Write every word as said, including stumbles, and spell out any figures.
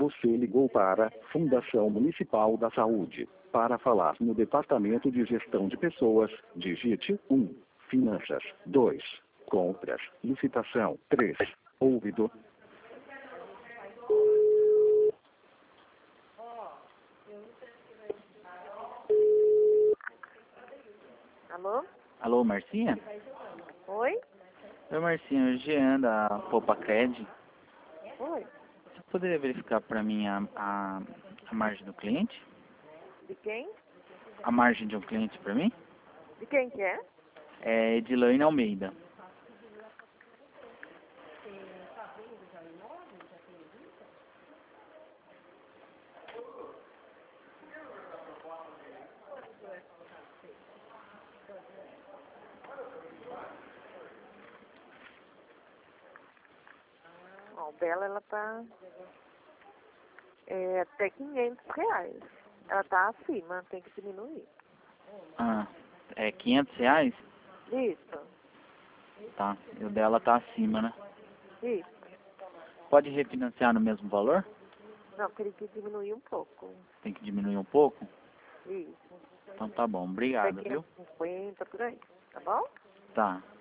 Você ligou para a Fundação Municipal da Saúde. Para falar no Departamento de Gestão de Pessoas, digite um. Finanças. dois. Compras. Licitação. três. Ouvido. Alô? Alô, Marcinha? Oi? Oi, Marcinha, o Jean da Poupa Cred. Oi? Você poderia verificar para mim a, a, a margem do cliente? De quem? A margem de um cliente para mim? De quem que é? É Edilaine Almeida. Ó, o dela, ela tá é, até quinhentos reais. Ela tá acima, tem que diminuir. Ah, é quinhentos reais? Isso, Tá, e o dela tá acima, né? isso. Pode refinanciar no mesmo valor? Não, teria que diminuir um pouco. Tem que diminuir um pouco? Isso. Então tá bom, Até obrigado, viu? quinhentos e cinquenta, por aí. Tá bom? Tá.